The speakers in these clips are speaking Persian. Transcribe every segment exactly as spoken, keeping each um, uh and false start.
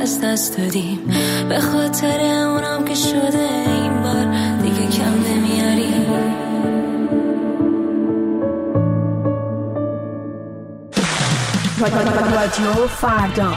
از دست دادیم، به خاطر اونم که شده این بار دیگه کم نمیاریم. رادیو فردا.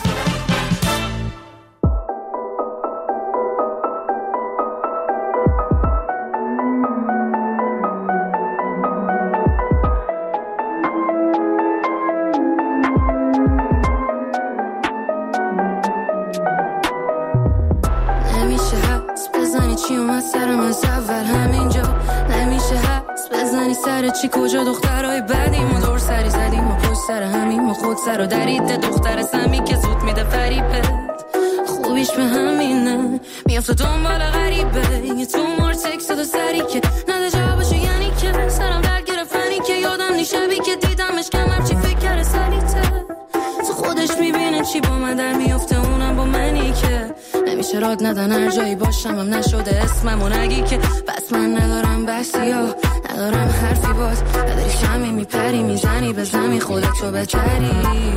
چی کجا دخترای بعدیم و دور سری زدیم و پشت سر همیم و خود سر و درید دختر سمی که زود میده فریبه. خوبیش به همینه میافته دنبال غریبه، یه تو مار تکست و سری که نده جوابشو، یعنی که سرم درد گرفتنی که یادم نی شبی که دیدمش کمر چی فکر کرده سریته، تو خودش میبینه چی با من در میافته اونم با منی که نمیشه راد ندن هر جایی باشم هم نشده اسمم و نگی که بس من ندارم بسی ها ندارم حرفی باز نداری شمی میپری میزنی به زمین خودتو بهتری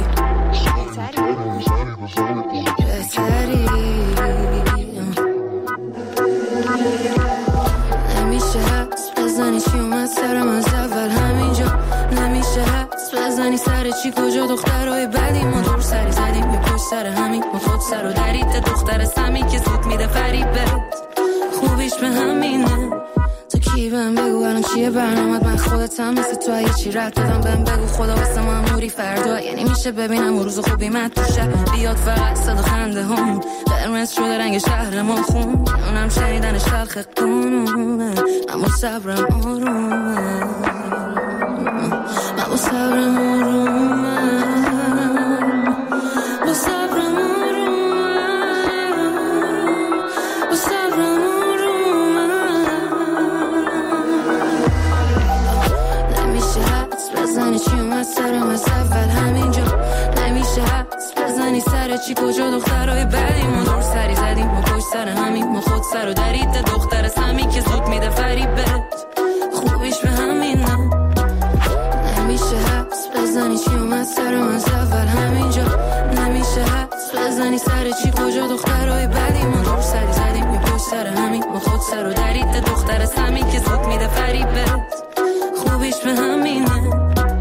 بهتری نمیشه حدس بزنی چی اومد سرم از اول همینجا، نمیشه حدس بزنی سر چی کجا دخترهای بعدی ما دور سری زدیم یه پشت سر همین ما خود سر و درید دختر سمی که زود میده فریبت. خوبیش به همینه تو کی بهم بگو الان چیه برنامت، من خودتم مثل تو یه چی رد دادم بهم بگو خدا واسه ما اموری فردا، یعنی میشه ببینم روز خوبی من توشه بیاد فقط صدا خنده هم قرمز شده رنگ شهر ما خون اونم شنیدن شلخ قانونه، اما صبرم آرومه اما صبرم آرومه با صبرم آرومه با صبرم آرومه نمیشه حدس بزنی چی اومد سرم از اول همینجا، نمیشه حدس بزنی سر چی کجا دخترهای بعدی ما دور سری زدیم ما پشت سر همین ما خود سر و درید دختر سمی که زود میده فریبت. خوبیش به همینه نمیشه حدس بزنی چی اومد سرم از اول همینجا، نمیشه حدس بزنی سر چی کجا دخترهای بعدی ما دور سری زدیم یه پشت سر همین ما خود سر و درید دختر سمی که زود میده فریبت. خوبیش به همینه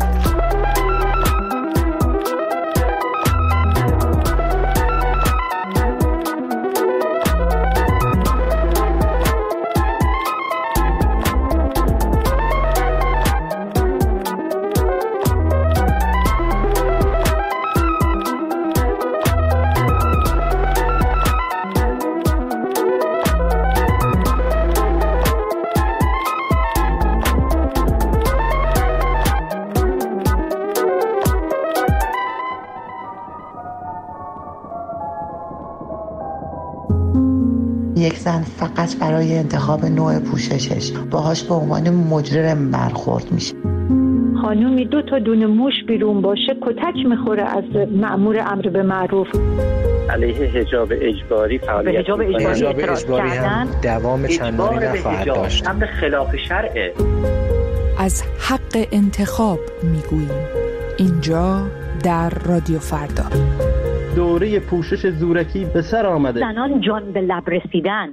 یک زن فقط برای انتخاب نوع پوششش باهاش به عنوان مجرم برخورد میشه. خانومی دو تا دونه موش بیرون باشه کتک میخوره از مأمور امر به معروف. علیه حجاب اجباری فعالیت حجاب اجباری, حجاب اجباری هم دوام چندانی نخواهد داشت. امر خلاف شرعه. از حق انتخاب میگوییم اینجا در رادیو فردا. دوره پوشش زورکی به سر آمده. زنان جان به لب رسیدن.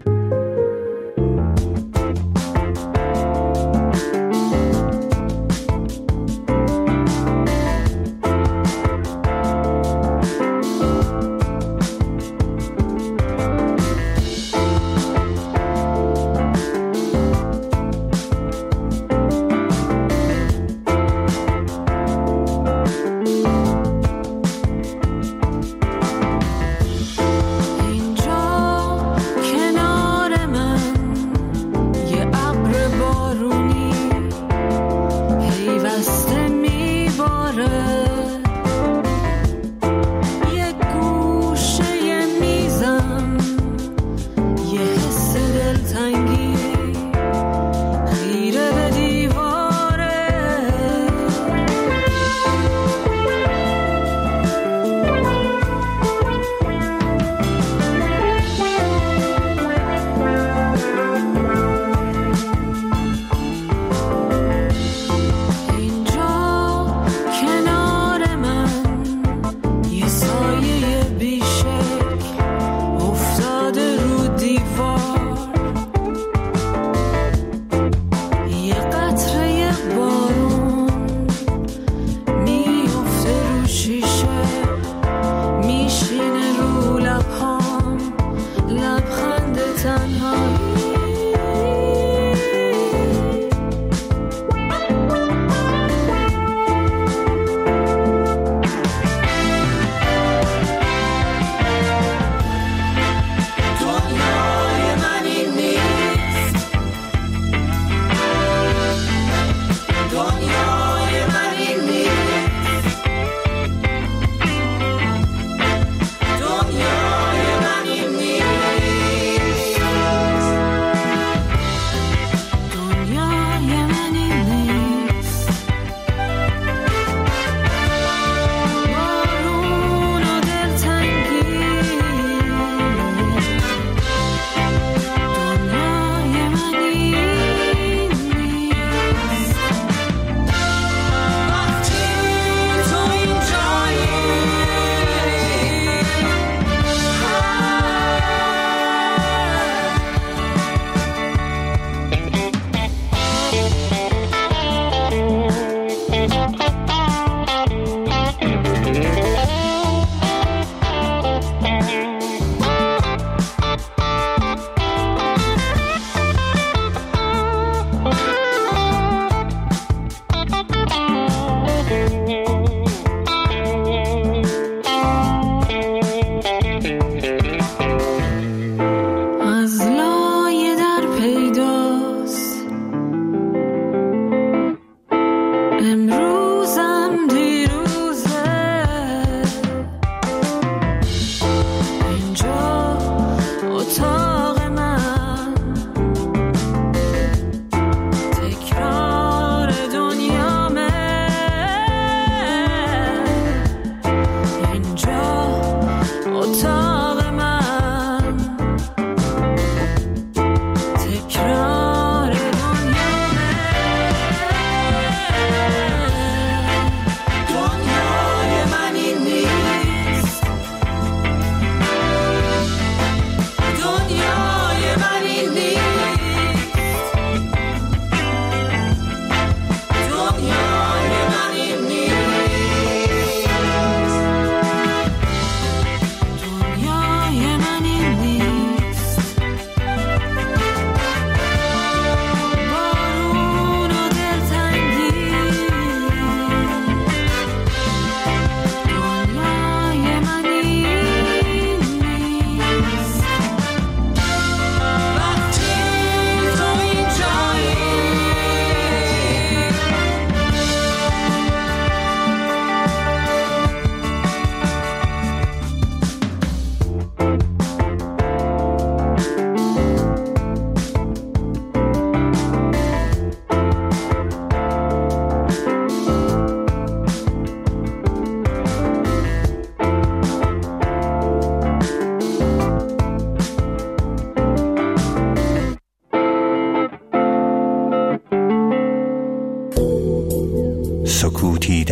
اینجا کنار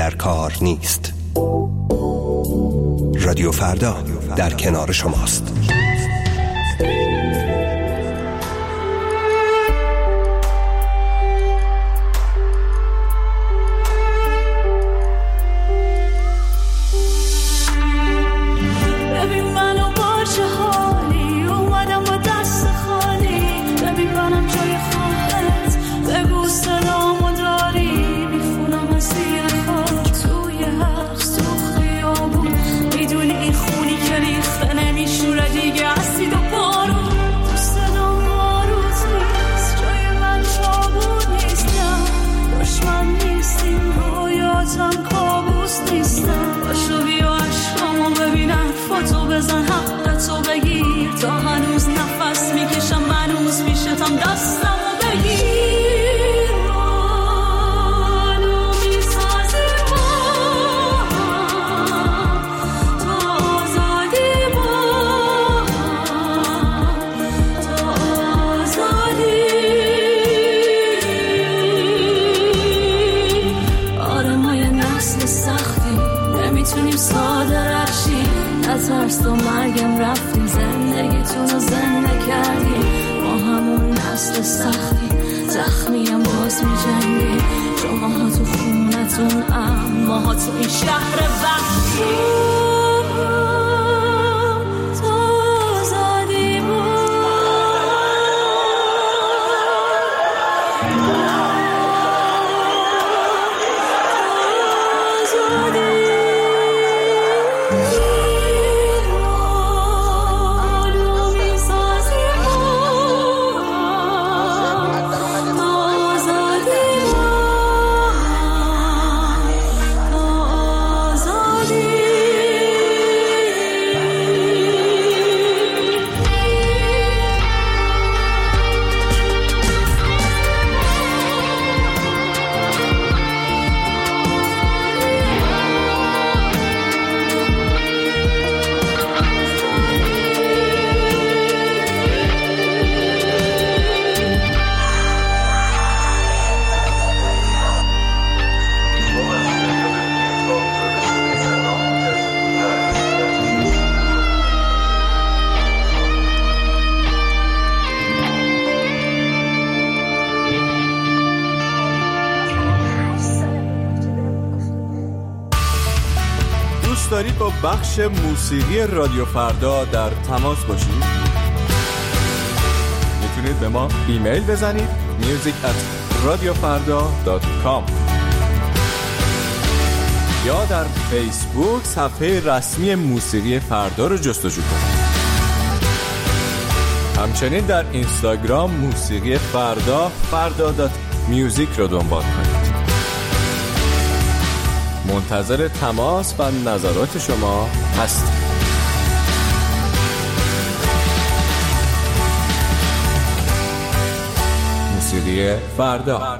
در کار نیست. رادیو فردا در کنار شماست. دارید با بخش موسیقی رادیو فردا در تماس باشید؟ میتونید به ما ایمیل بزنید music at radiofarda dot com یا در فیسبوک صفحه رسمی موسیقی فردا رو جستجو کنید. همچنین در اینستاگرام موسیقی فردا فردا دات میوزیک رو دنبال کنید. منتظر تماس و نظرات شما هستیم. موسیقی فردا.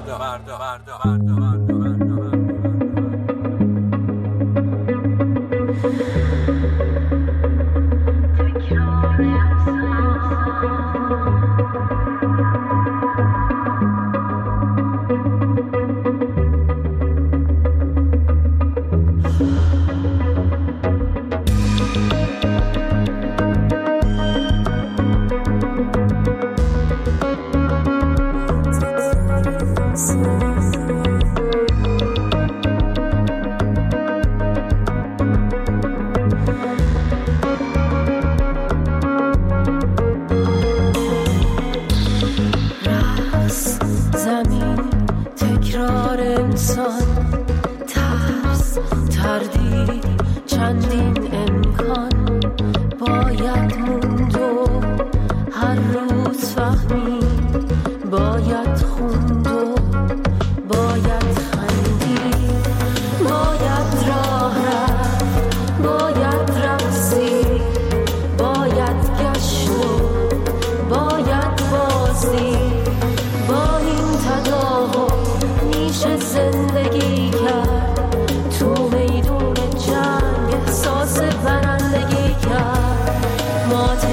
ما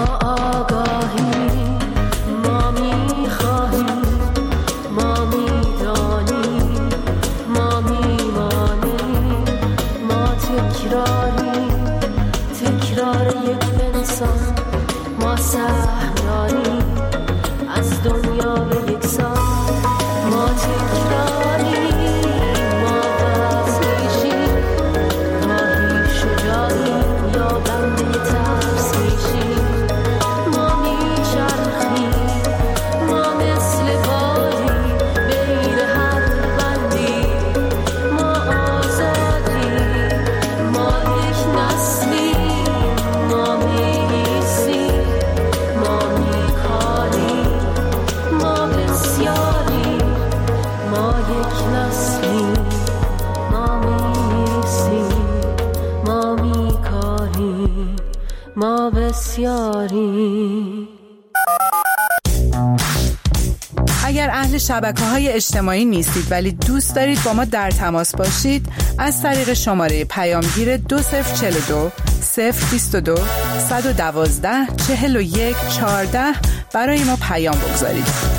اگر اهل شبکه‌های اجتماعی نیستید ولی دوست دارید با ما در تماس باشید، از طریق شماره پیامگیر دو صفر چهل و دو صفر بیست و دو صد و دوازده چهل و یک چهارده برای ما پیام بگذارید.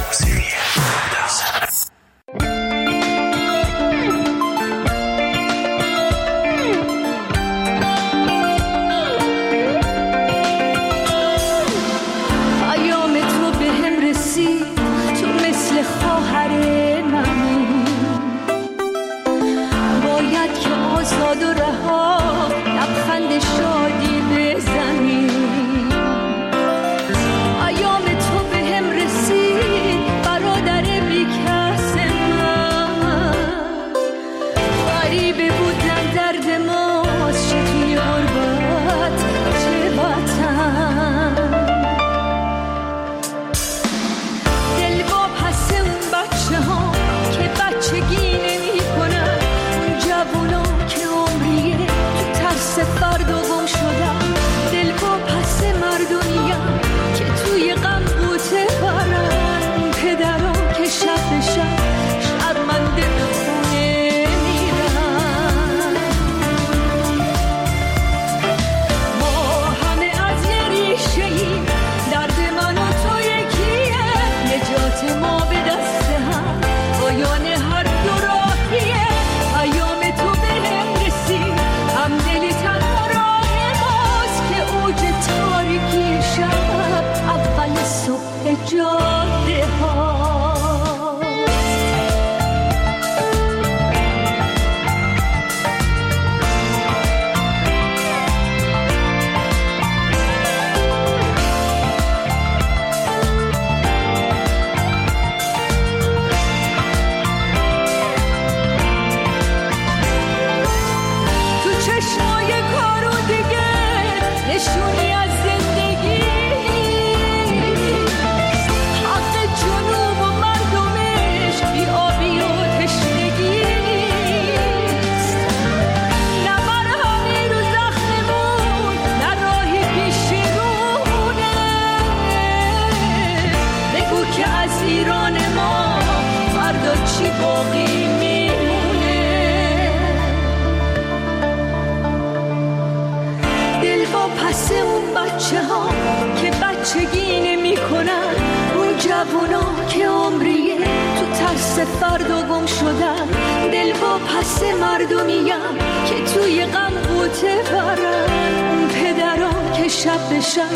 فردا گم شدم، دل با پس مردمیم که توی غم بوته برن. اون پدران که شب به شب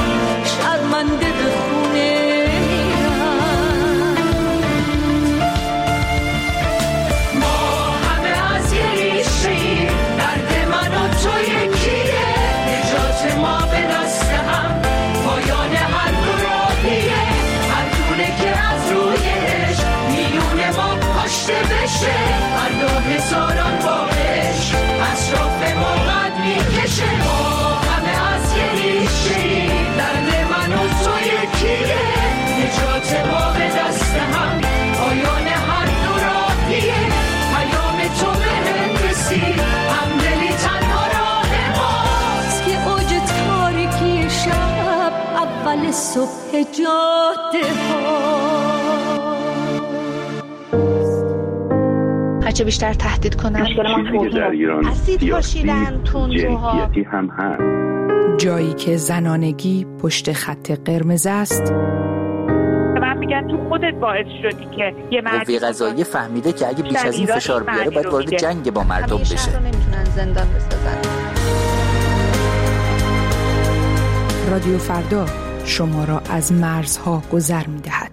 شرمنده به خونه میرن. ما همه از یه ریشه‌ایم، درد من و تو یکیه، نجات ما به دست هم، پایان هر دو راهیه. هر دونه که از روی عشق میونه ما پاشته بشه، هر دو هزاران باش اطراف ما قد میکشه. ما همه از یه ریشه‌ایم، درد من و تو یکیه، نجات ما به دست هم، پایان هر دو راهیه. پیام تو به هم رسید، همدلی تنها راه ماست که اوج تاریکی شب اول صبح جاده ها. هرچه بیشتر تهدید کنن چیزی که در ایران سیاسی جنسیتی هم هست. جایی که زنانگی پشت خط قرمز است. من میگن تو خودت باعث شدی که یه مرد قوه قضاییه فهمیده که اگه بیش از این فشار بیاره باید وارد جنگ با مردم بشه. همیشه رو نمیتونن زندان بسازن. رادیو فردا شما را از مرزها گذر می‌دهد.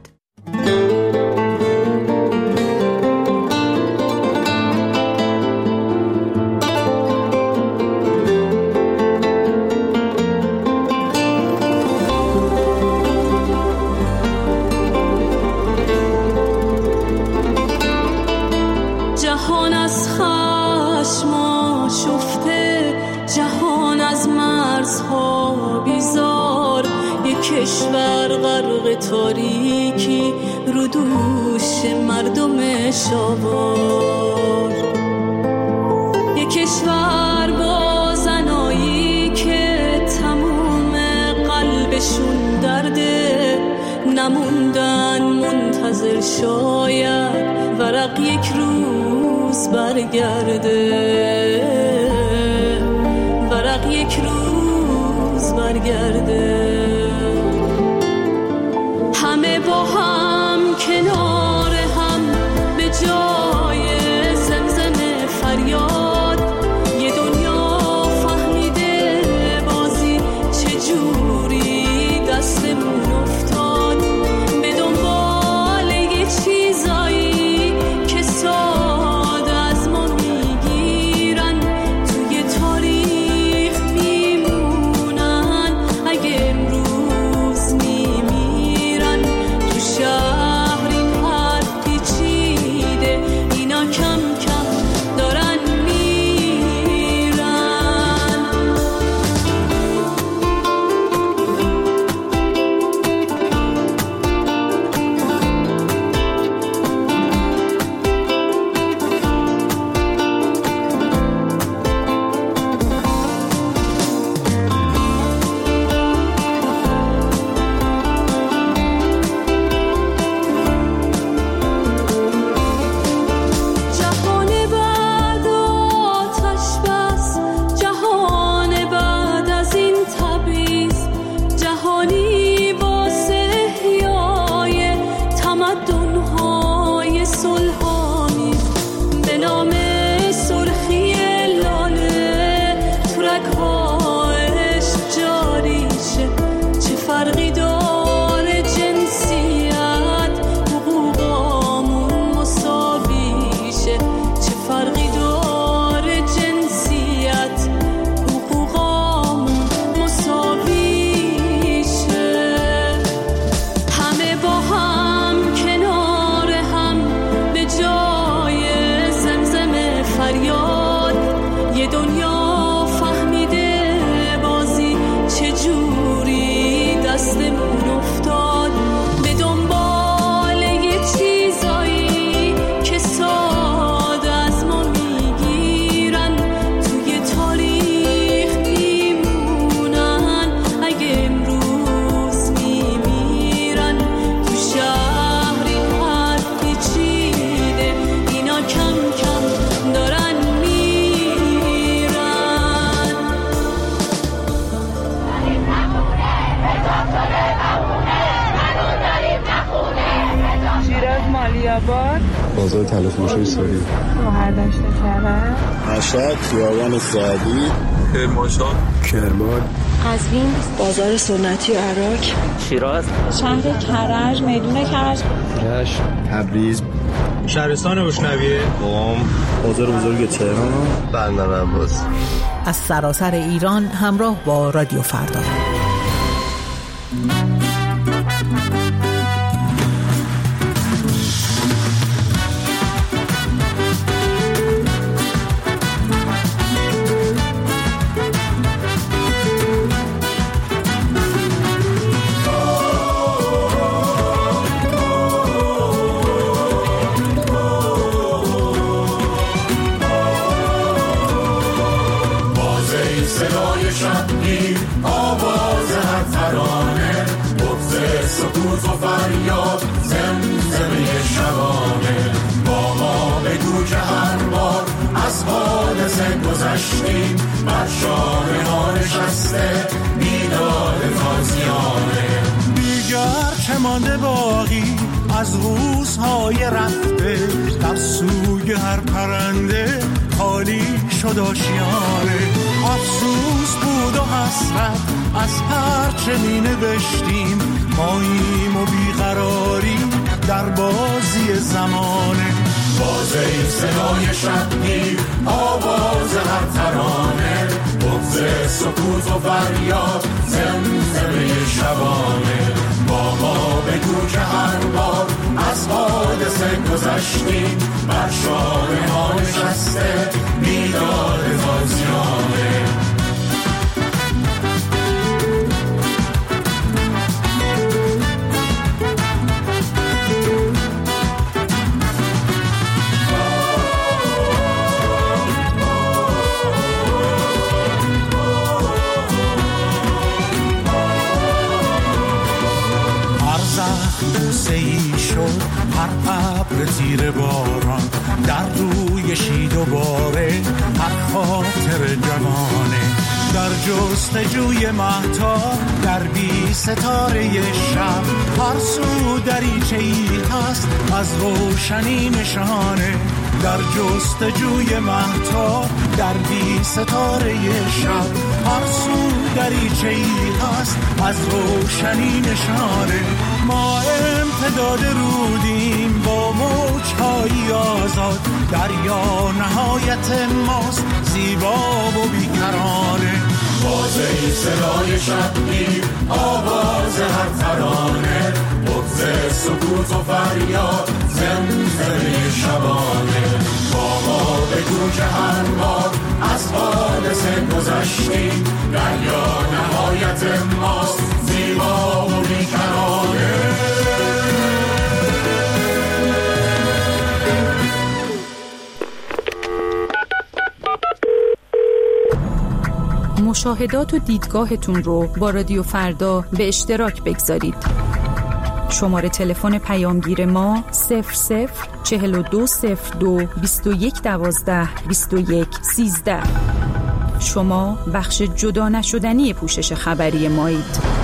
جهان از خشم آشفته، جهان از مرزها بیزار، یک کشور غرق تاریکی رو دوش مردم شاوار، یک کشور با زنایی که تموم قلبشون درده، نموندن منتظر شاید ورق یک روز برگرده، ورق یک روز برگرده. همه با هم کنار هم به جای زمزم فریاد، یه دنیا فهمیده بازی چجوری دستمون افتاد، به دنبال یه چیزایی که ساده از ما میگیرن، توی تاریخ میمونن، اگه امروز میمیرن تو شهر این حد پیچیده، اینا کم کم دارن میرن. جهان بعد آتش بس، جهان بعد از این تبعیض، جهانی واسه احیای تمدن‌های صلح‌آمیز، به نام سرخی لاله تو رگ‌ها عشق جاری شه، چه فرقی داره جنسیت، حقوقامون مساوی شه، چه فرقی داره جنسیت، حقوقامون مساوی شه. همه با هم کنار هم به جای زمزم فریاد، یه دنیا فهمیده بازی چجوری دستمون افتاد، به دنبال یه چیزایی که ساده از ما میگیرن، توی تاریخ میمونن، اگه امروز میمیرن تو شهر این حد پیچیده، اینا کم کم دارن میرن. شیراز مالیاباد، بازار تلفروشی ساری، گوهر داشته کرد، مشهد خیابان سعدی، کرمانشاه، کرمان، قزوین، بازار سنتی و عراق، شیراز، شهر کرج، میدون کرج، رشت، تبریز، شهرستان بشنویه، قم، بازار بزرگ تهران، بندر عباس. از سراسر ایران همراه با رادیو فردا. صدای شبگیر آواز هر ترانه، بغض سکوت و فریاد زمزمه شبانه، با ما بگو که هر بار از حادثه گذر گذشتیم بر شانه ها نشسته بیداد تازیانه. دیگر چه مانده باقی از روزهای رفته، در سوی هر پرنده خالی شد آشیانه. افسوس بود و حسرت از هر چه می نوشتیم، ماییم و بیقراری در بازی زمانه. باز ای صدای شبگیر آواز هر ترانه، بغض سکوت و فریاد زمزمه شبانه. با ما بگو که هر بار از حادثه گذشتیم بر شانه ها نشسته بیداد تازیانه. هر ابر تیر باران در روی شی دوباره هر خاطر جوانه. در جستجوی مهتاب در بی ستاره شب، هر سو دریچه‌ای هست از روشنی نشانه. در جستجوی مهتاب در بی ستاره شب، هر سو دریچه‌ای هست از روشنی نشانه. ما امتداد رودیم با موج‌های آزاد، دریا نهایت ماست زیبا و بیکرانه. باز ای صدای شبگیر آواز هر ترانه، بغض سکوت و فریاد زمزمه شبانه. با ما بگو که هر بار از حادثه گذشتیم دریا نهایت ماست زیبا و بیکرانه. مشاهدات و دیدگاهتون رو با رادیو فردا به اشتراک بگذارید. شماره تلفن پیامگیر ما صفر صفر چهل و دو صفر دو بیست و یک دوازده بیست و یک سیزده. شما بخش جدا نشدنی پوشش خبری مایید.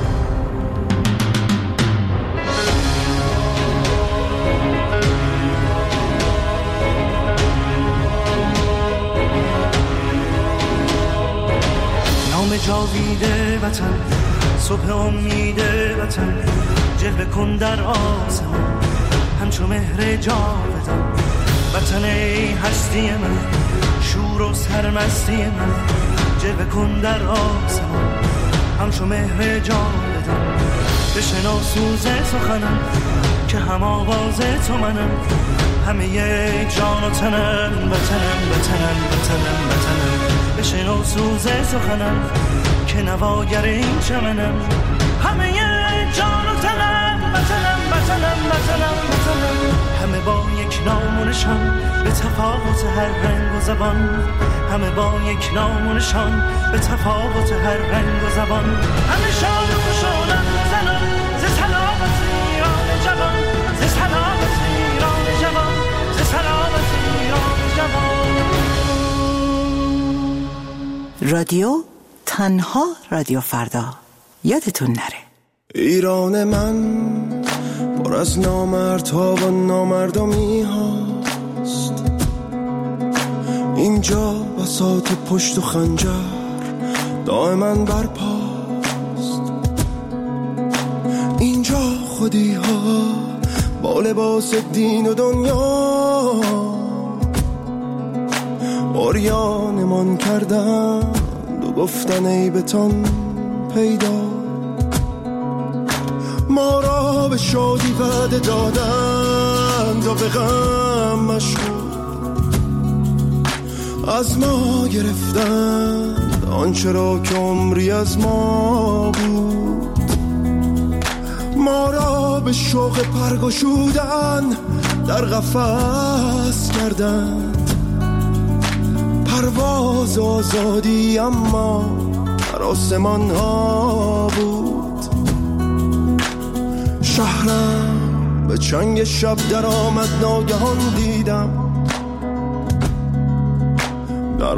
جاویده وطن، صبح امید وطن، جلوه کن در آسمان همچو مهر جاودان. وطن ای هستی من، شور و سرمستی من، جلوه کن در آسمان همچو مهر جاودان. بشنو سوز سخنم که هم آواز تو منم، همه یک جان و تنم، وطنم وطنم وطنم وطنم. بشنو سوز سخنم که نواگر این چمنم، همه یک جان و تنم، وطنم وطنم وطنم وطنم. همه با یک نام و نشان به تفاوت هر رنگ و زبان، همه با یک نام و نشان به تفاوت هر رنگ و زبان. همه شاد و خوشحالم زنان ز سلامت ایران جوان، ز سلامت ایران جوان، ز سلامت ایران جوان. رادیو تنها رادیو فردا، یادتون نره. ایران من پر از نامردها و نامردمی هاست، اینجا بساط پشت و خنجر دائما برپاست. اینجا خودی ها با لباس دین و دنیا عریانمان کردن و گفتن ای بتان پیدا. ما را به شادی وعده دادند و به غم مشغول، از ما گرفتند آنچه را که عمری از ما بود. ما را به شوق پرگشودن در قفس کردند، پرواز آزادی اما در آسمان ها بود. شهرم به چنگ شب در آمد، ناگهان دیدم در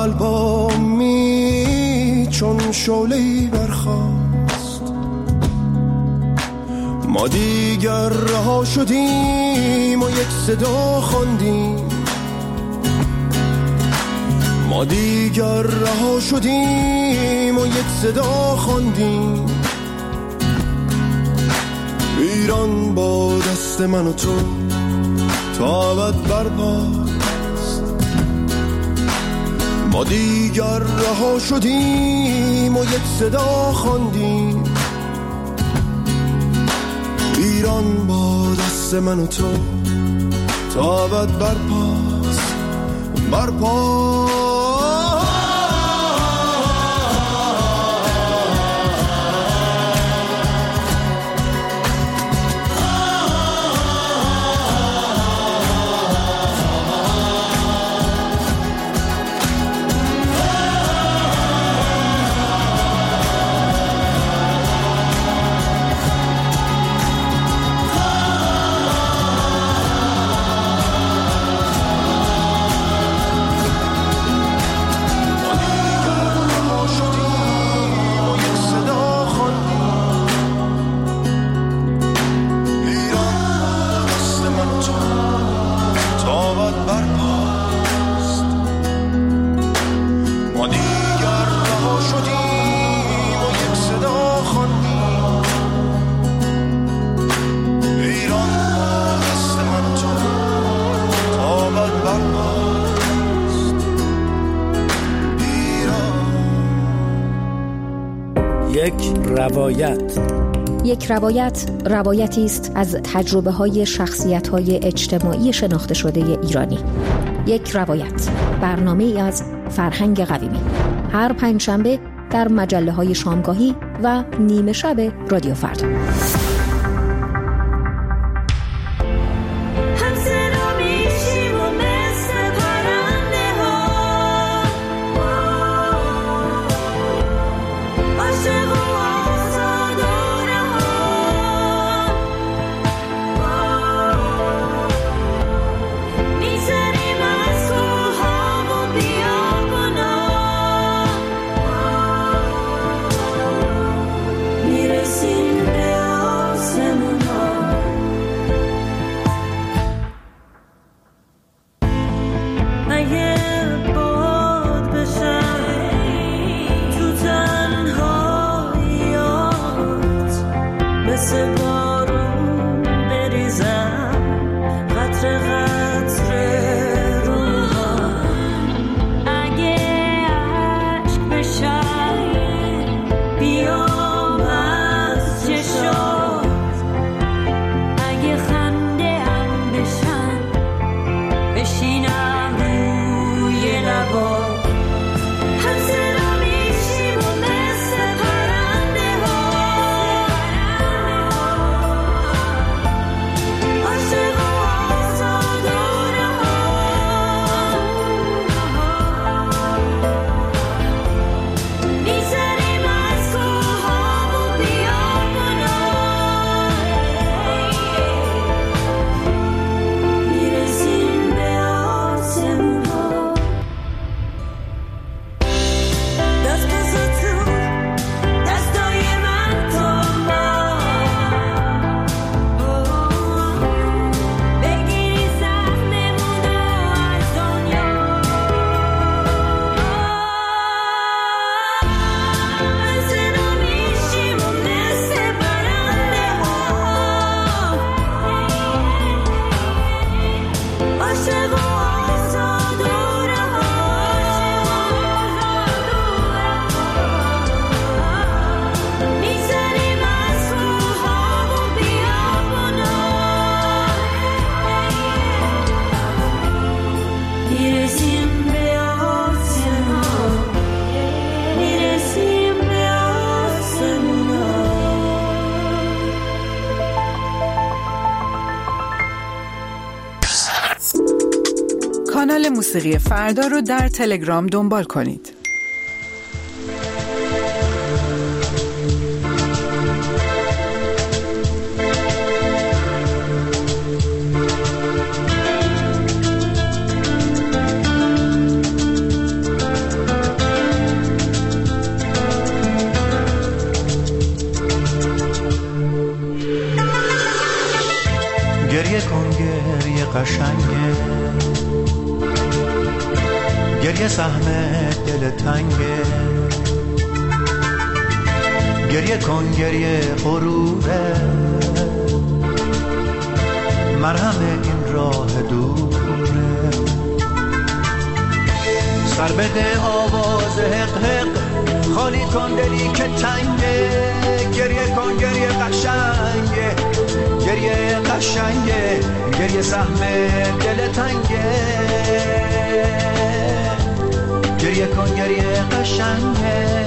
قلبمی چون شعله‌ای برخاست. ما دیگر رها شدیم و یک صدا خواندیم، ما دیگر رها شدیم و یک صدا خواندیم. ایران با دست من و تو تا ابد برپاست. ما دیگر رها شدیم و یک صدا خواندیم. ایران با دست من و تو تا ابد برپاست، برپاست. یک روایت. یک روایت روایتی است از تجربه های شخصیت های اجتماعی شناخته شده ایرانی. یک روایت، برنامه ای از فرهنگ قویمی، هر پنجشنبه در مجله های شامگاهی و نیمه شب رادیو فردا. کانال موسیقی فردا رو در تلگرام دنبال کنید. گریه کن گریه قشنگه، گریه سهم دل تنگه، گریه کن گریه غروره، مرهم این راه دوره. سر بده آواز حق حق، خالی کن دلی که تنگه، گریه کن گریه قشنگه، گریه قشنگه، گریه سهم دل تنگه، گریه کن گریه قشنگه.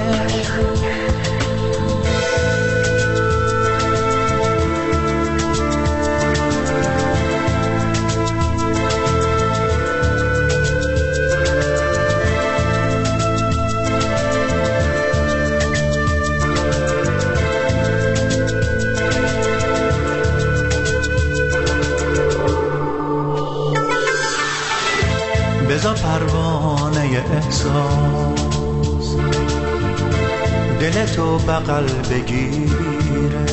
بذار پروانه احساس دل تو بغل بگیره،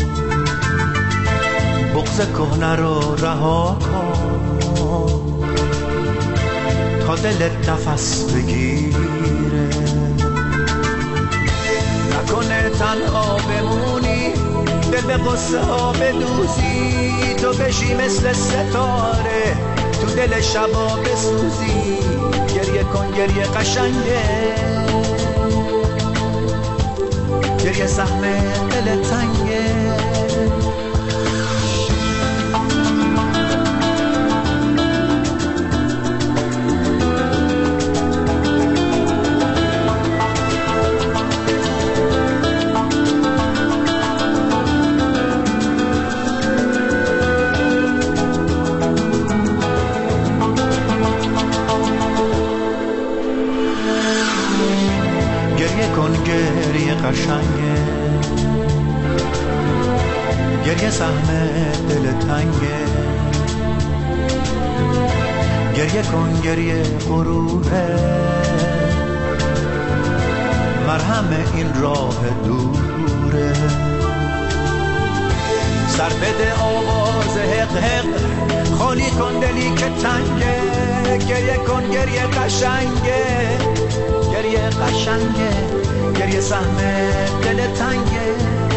بغض کهنه رو رها کن تا دلت نفس بگیره. نکنه تنها بمونی، دل به قصه ها بدوزی، تو بشی مثل ستاره تو دل شبا بسوزی. گریه کن گریه قشنگه، گریه سهم دل تنگه. قشنگه، گریه سهم دل تنگه، گریه کن گریه غروره، مرهم این راه دوره. سر بده آواز حق حق، خالی کن دلی که تنگه، گریه کن گریه قشنگه، گریه قشنگه، گریه سهم دل تنگه،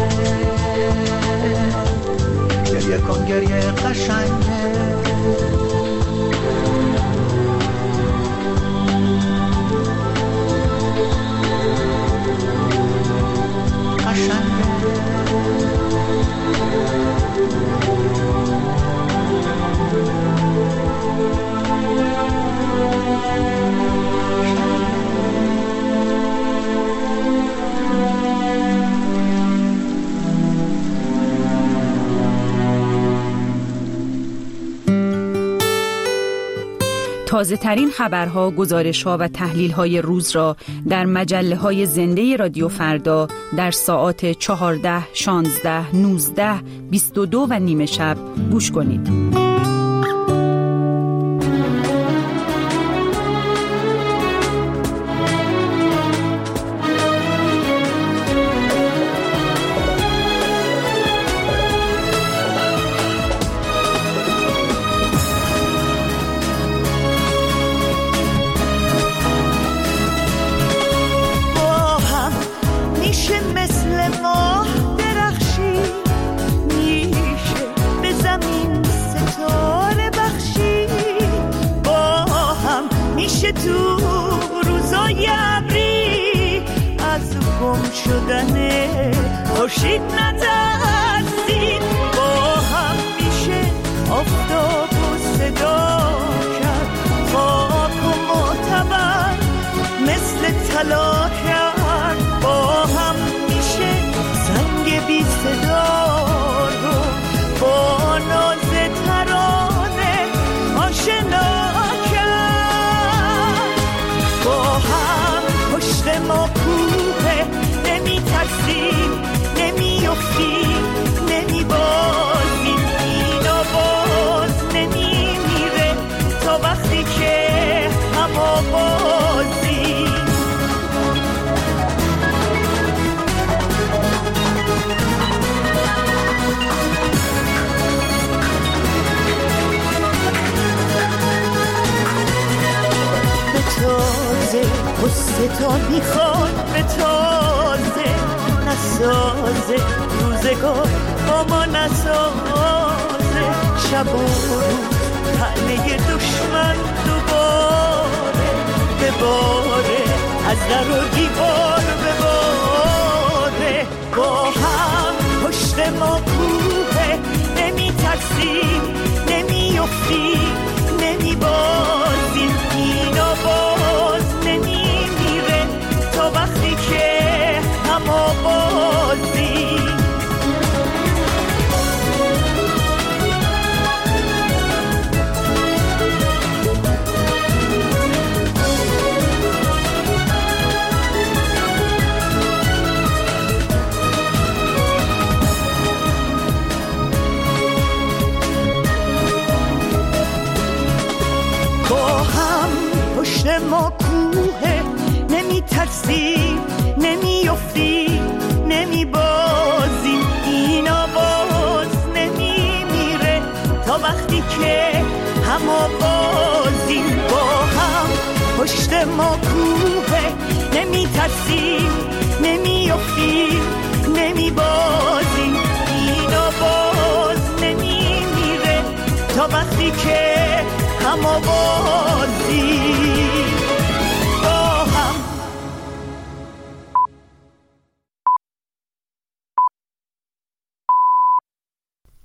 گریه کن گریه قشنگه. قشنگه تازه ترین خبرها، گزارش‌ها و تحلیل‌های روز را در مجله‌های زنده رادیو فردا در ساعات چهارده، شانزده، نوزده، بیست و دو و نیمه شب گوش کنید. تو روزای ابری از گم شدن خورشید نترسید، با هم میشه آفتاب و صدا کرد، خاک و معتبر مثل طلا کرد، با هم میشه زنگ بی صدا رو با ناز ترانه آشنا کرد. با هم پشت ما کوه، نمی ترسیم نمی افتیم نمی بازیم، این آواز نمی میره تا وقتی که هم آوازیم. قصه تا میخواد به تازه نسازه روزگار با ما نسازه شب و روز تنه دشمن دوباره بباره از در و دیوار بباره با هم پشت ما کوه نمی ترسیم نمی افتیم نمی بازیم اینا باز نمی میره تا وقتی که هم آبازیم پشت ما کوه نمی ترسیم نمی افتیم نمی بازیم اینا باز نمی میره تا وقتی که هم آبازیم با هم پشت ما کوه نمی ترسیم نمی افتیم نمی بازیم اینا باز نمی میره تا وقتی که هم آبازیم